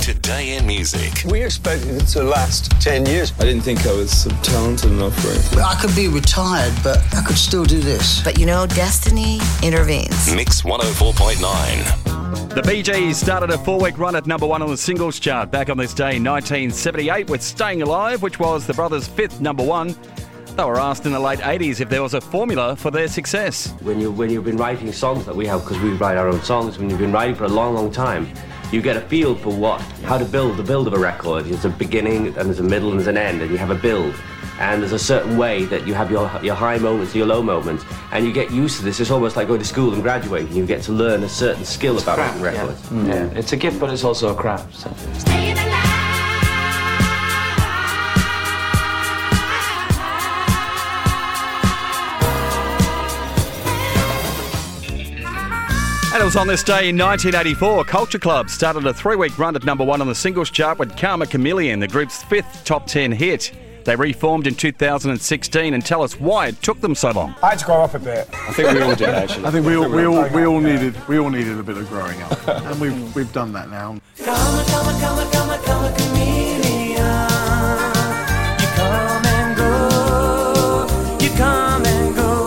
Today in music. We expected it to last 10 years. I didn't think I was talented enough for it. I could be retired, but I could still do this. But you know, destiny intervenes. Mix 104.9. The Bee Gees started a 4-week run at number 1 on the singles chart back on this day in 1978 with Staying Alive, which was the brothers' 5th number 1. They were asked in the late 80s if there was a formula for their success. When you've been writing songs that we have, because we write our own songs, when you've been writing for a long, long time, you get a feel for how to build the build of a record. There's a beginning, and there's a middle, and there's an end, and you have a build. And there's a certain way that you have your high moments and your low moments, and you get used to this. It's almost like going to school and graduating. You get to learn a certain skill about writing records. Yeah. It's a gift, but it's also a craft. So. And it was on this day in 1984, Culture Club started a 3-week run at number 1 on the singles chart with Karma Chameleon, the group's 5th top 10 hit. They reformed in 2016 and tell us why it took them so long. I had to grow up a bit. I think we all did, actually. I think we all needed a bit of growing up, and we've done that now. Come, chameleon. You come and go. You come and go.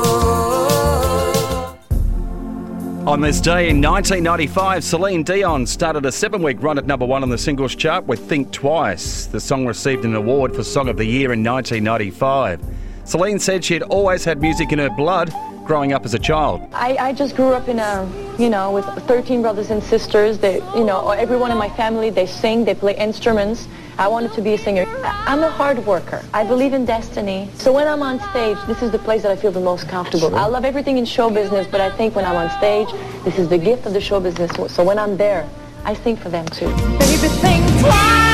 On this day in 1995, Celine Dion started a 7-week run at number 1 on the singles chart with Think Twice. The song received an award for Song of the Year in 1995. Celine said she had always had music in her blood growing up as a child. I just grew up in with 13 brothers and sisters. They, everyone in my family, they sing, they play instruments. I wanted to be a singer. I'm a hard worker. I believe in destiny. So when I'm on stage, this is the place that I feel the most comfortable. I love everything in show business, but I think when I'm on stage, this is the gift of the show business. So when I'm there, I sing for them too. Baby, think twice.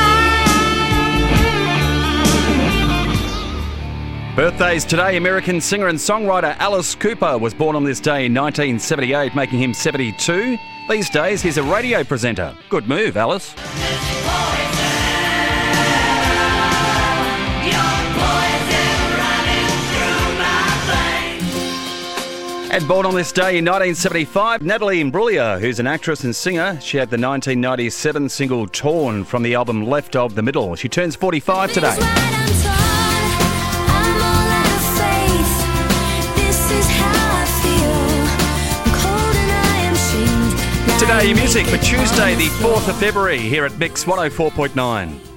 Birthdays today, American singer and songwriter Alice Cooper was born on this day in 1978, making him 72. These days, he's a radio presenter. Good move, Alice. And born on this day in 1975, Natalie Imbruglia, who's an actress and singer. She had the 1997 single Torn from the album Left of the Middle. She turns 45 today. Today in music for Tuesday, the 4th of February, here at Mix 104.9.